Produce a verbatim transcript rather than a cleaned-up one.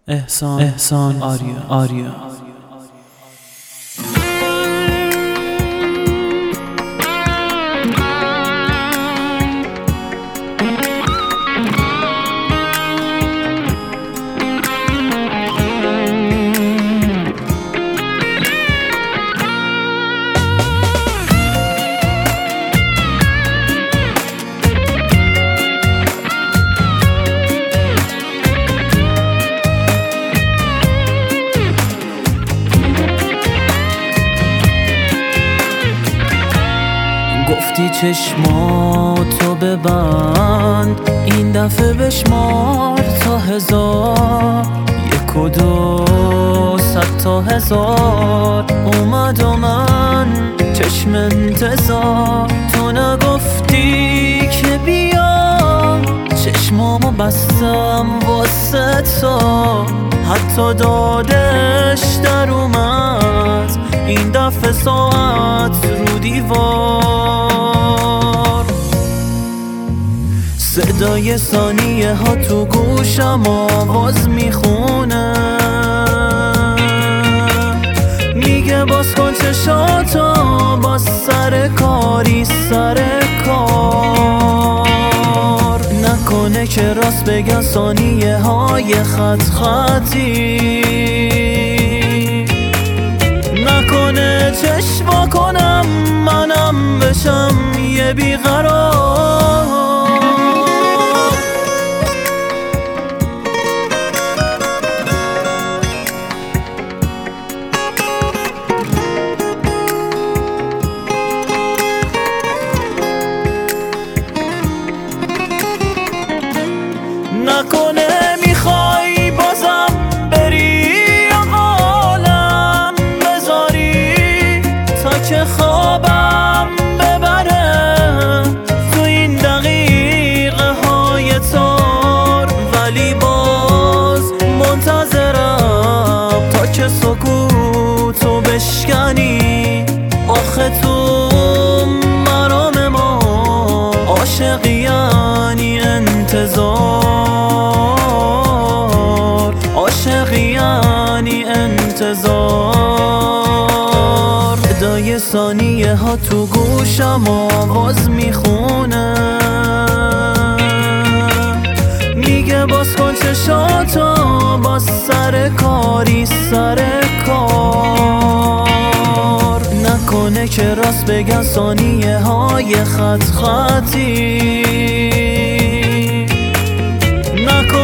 احسان احسان آریا آریا گفتی چشماتو ببند، این دفعه بشمار تا هزار، یک و دو صد تا هزار. اومد و من چشم انتظار، تو نگفتی که بیا، چشمامو بستم واسه تو، حتی دادش در اومد این دفعه ساعت رو دیوار. صدای ثانیه ها تو گوشم آواز میخونه، میگه باز کن چشاتو، باز سر کاری سر کار. نکنه که راست بگن ثانیه های خط خطی، نکنه چشم کنم منم بشم یه بیقرار. نکنه میخوای بازم بری عالم بذاری تا که خوابم ببره تو این دقیقه های تار، ولی باز منتظرم تا که سکوتو بشکنی. آخه تو مرام ما عاشقی یعنی انتظار، عاشقی یعنی انتظار. صدای ثانیه ها تو گوشم آواز میخونه، میگه باز کن چشاتو، باز سر کاری سر کار. نکنه که راست بگن ثانیه های خط خطی،